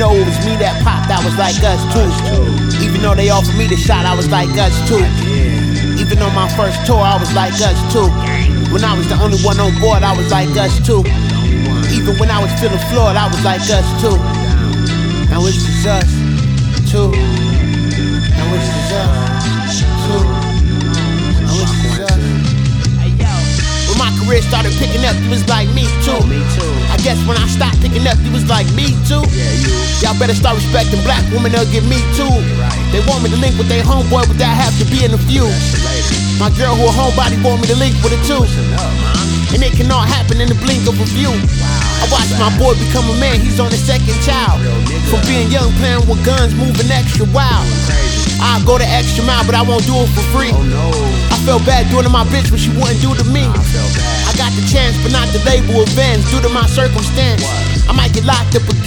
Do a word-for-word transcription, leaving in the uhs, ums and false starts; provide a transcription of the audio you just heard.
though it was me that popped, I was like us too. Even though they offered me the shot, I was like us too. Even on my first tour, I was like us too. When I was the only one on board, I was like us too. Even when I was feeling floored, I was like us too. Now it's just us too. Now it's just us too. Now it's just us. When my career started picking up, you was like me too. I guess when I stopped picking up, you was like me too. Y'all better start respecting black women, they'll get me too. They want me to link with their homeboy, but that have to be in a few. My girl who a homebody want me to link with her too. And it can all happen in the blink of a view. I watched my boy become a man, he's on his second child. From being young, playing with guns, moving extra wild. I'll go the extra mile, but I won't do it for free. I felt bad doing to my bitch what she wouldn't do to me. I got the chance, but not the label of Vans due to my circumstance. I might get locked up again.